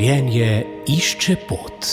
Življenje išče pot.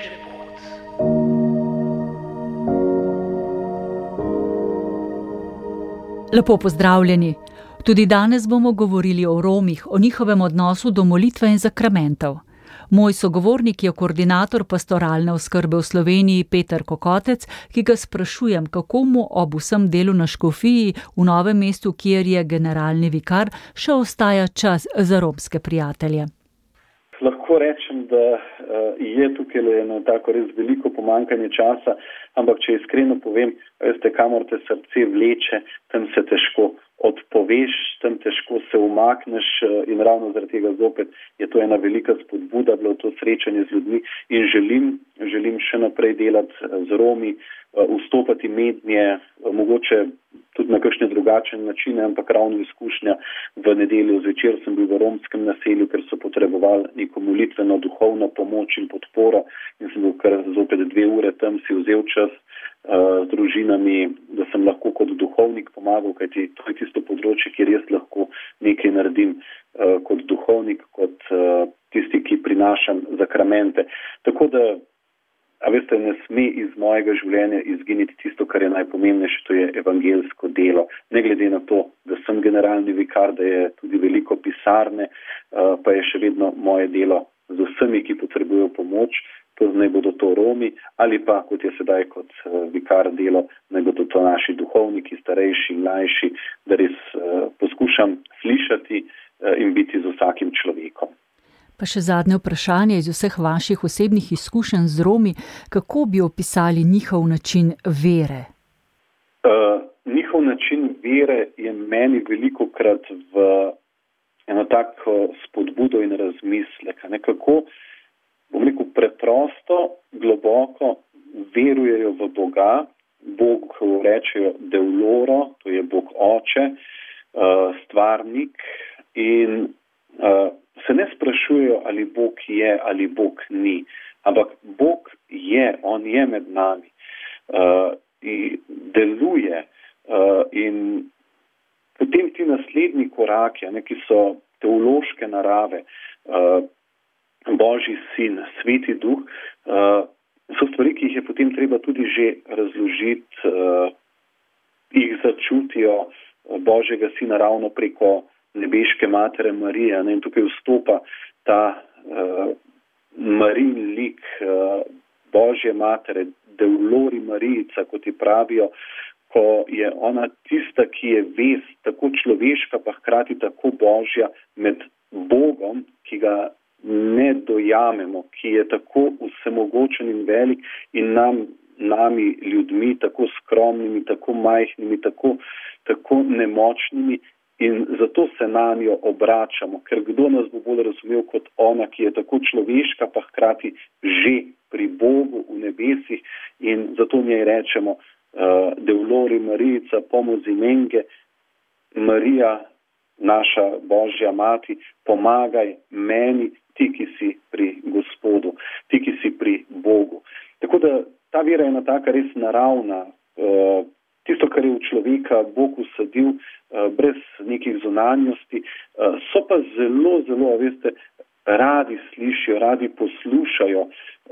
Lepo pozdravljeni. Tudi danes bomo govorili o Romih, o njihovem odnosu do molitve in zakramentov. Moj sogovornik je koordinator pastoralne oskrbe v Sloveniji Peter Kokotec, ki ga sprašujem, kako mu ob vsem delu na škofiji v Novem mestu, kjer je generalni vikar, še ostaja čas za romske prijatelje. Lahko rečem, da je tukaj eno tako res veliko pomanjkanje časa, ampak če iskreno povem, veste, kamor te srce vleče, tam se težko odpoveš, tam težko se umakneš in ravno zaradi tega zopet je to ena velika spodbuda, bilo to srečanje z ljudmi in želim še naprej delati z Romi, vstopati mednje, mogoče tudi na kakšne drugačne načine, ampak ravno izkušnja v nedeljo zvečer sem bil v romskem naselju, ker so potrebovali neko molitveno duhovno pomoč in podporo in sem bil kar zopet 2 ure tam, si vzel čas z družinami, da sem lahko kot duhovnik pomagal, kajti to je tisto področje, kjer jaz lahko nekaj naredim kot duhovnik, kot tisti, ki prinašam zakramente. Tako da, a veste, ne sme iz mojega življenja izginiti tisto, kar je najpomembnejše, to je evangelsko delo. Ne glede na to, da sem generalni vikar, da je tudi veliko pisarne, pa je še vedno moje delo z vsemi, ki potrebujejo pomoč, to naj bodo to Romi, ali pa, kot je sedaj kot vikar delo, naj bodo to naši duhovniki, starejši, mlajši, da res poskušam slišati in biti z vsakim človekom. Pa še zadnje vprašanje iz vseh vaših osebnih izkušenj z Romi, kako bi opisali njihov način vere? Njihov način vere je meni velikokrat v eno tako spodbudo in razmislek. Nekako, bom rekel, preprosto, globoko verujejo v Boga. Bog rečejo Deuloro, to je Bog Oče, stvarnik in se ne sprašujejo, ali Bog je, ali Bog ni. Ampak Bog je, on je med nami. In deluje. In potem ti naslednji koraki, ki so teološke narave, Božji sin, Sveti Duh, so stvari, ki jih je potem treba tudi že razložiti, jih začutijo Božjega sina ravno preko nebeške matere Marije. In tukaj vstopa ta Marijin lik, Božje matere, Deulori Marijica, kot ji pravijo, ko je ona tista, ki je vez, tako človeška, pa hkrati tako Božja med Bogom, ki ga ne dojamemo, ki je tako vsemogočen in velik in nami ljudmi, tako skromnimi, tako majhnimi, tako nemočnimi, in zato se na njo obračamo, ker kdo nas bo bolj razumel kot ona, ki je tako človeška, pa hkrati že pri Bogu v nebesih, in zato njej rečemo Deulori Marijica, pomozi menge, Marija, naša Božja mati, pomagaj meni, ti, ki si pri Gospodu, ti, ki si pri Bogu. Tako da ta vera je ena taka res naravna, tisto, kar je v človeka Bog usadil, brez nekih zunanjosti, so pa zelo, zelo, veste, radi slišijo, radi poslušajo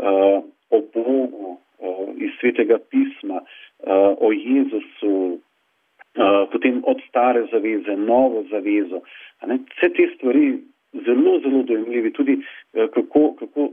o Bogu, iz Svetega pisma, o Jezusu, potem od stare zaveze, novo zavezo. Vse te stvari zelo, zelo dojemljivi, tudi kako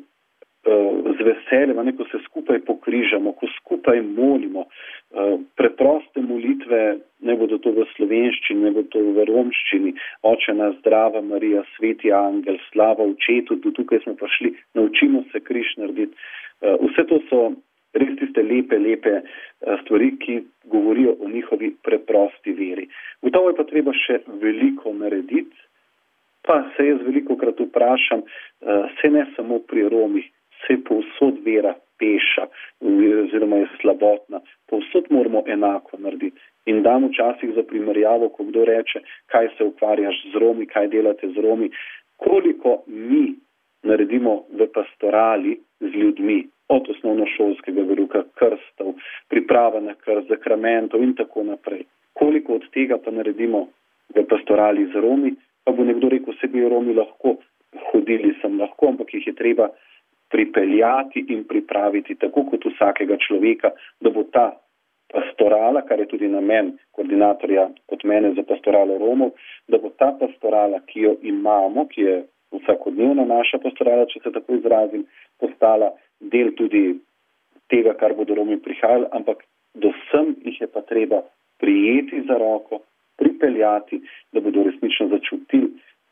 z veseljem, ko se skupaj pokrižamo, ko skupaj molimo, preproste molitve, ne bodo to v slovenščini, ne bodo to v romščini, Oče naš, zdrava Marija, sveti angel, slava Očetu, do tukaj smo pa šli, naučimo se križ narediti. Vse to so res tiste lepe stvari, ki govorijo o njihovi preprosti veri. Gotovo je pa treba še veliko narediti, pa se jaz velikokrat vprašam, se ne samo pri Romih, se povsod vera peša, oziroma je slabotna, povsod moramo enako narediti. In dam včasih za primerjavo, ko kdo reče, kaj se ukvarjaš z Romi, kaj delate z Romi, koliko mi naredimo v pastorali z ljudmi, od osnovnošolskega veruka, krstov, priprava na krst, zakramentov in tako naprej. Koliko od tega pa naredimo v pastorali z Romi, pa bo nekdo rekel, sebi Romi lahko hodili sem lahko, ampak jih je treba pripeljati in pripraviti tako kot vsakega človeka, da bo ta pastorala, kar je tudi namen koordinatorja kot mene za pastoralo Romov, da bo ta pastorala, ki jo imamo, ki je vsakodnevna naša pastorala, če se tako izrazim, postala del tudi tega, kar bodo Romi prihajali, ampak do sem jih je pa treba prijeti za roko, pripeljati, da bodo resnično začutili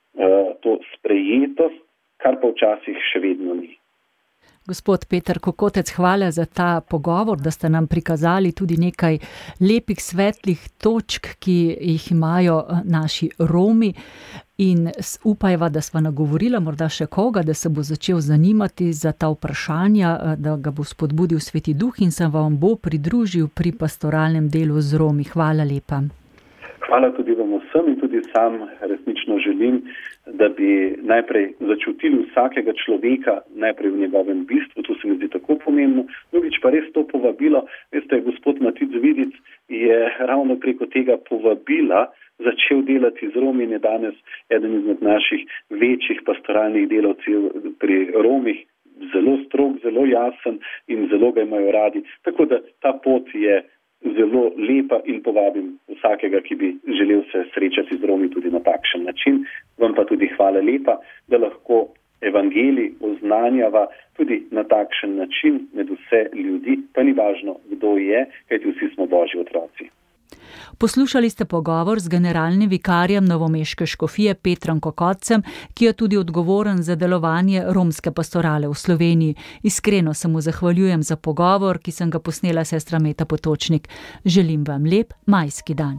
to sprejetost, kar pa včasih še vedno ni. Gospod Peter Kokotec, hvala za ta pogovor, da ste nam prikazali tudi nekaj lepih, svetlih točk, ki jih imajo naši Romi, in upajva, da sva nagovorila morda še koga, da se bo začel zanimati za ta vprašanja, da ga bo spodbudil Sveti Duh in se vam bo pridružil pri pastoralnem delu z Romi. Hvala lepa. Hvala tudi vam vsem in tudi sam resnično želim, da bi najprej začutili vsakega človeka, najprej v njegovem bistvu, to se mi zdi tako pomembno, drugič pa res to povabilo. Veste, gospod Matic Vidic je ravno preko tega povabila začel delati z Romi in je danes eden izmed naših večjih pastoralnih delavcev pri Romih, zelo strog, zelo jasen in zelo ga imajo radi. Tako da ta pot je zelo lepa in povabim vsakega, ki bi želel se srečati z Romi tudi na takšen način. Vam pa tudi hvala lepa, da lahko evangelij oznanjava tudi na takšen način med vse ljudi, pa ni važno, kdo je, kajti vsi smo Božji otroci. Poslušali ste pogovor z generalnim vikarjem novomeške škofije Petrom Kokotcem, ki je tudi odgovoren za delovanje romske pastorale v Sloveniji. Iskreno se mu zahvaljujem za pogovor, ki sem ga posnela sestra Meta Potočnik. Želim vam lep majski dan.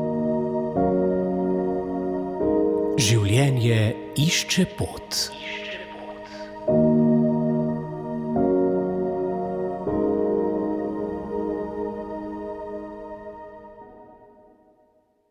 Življenje išče pot.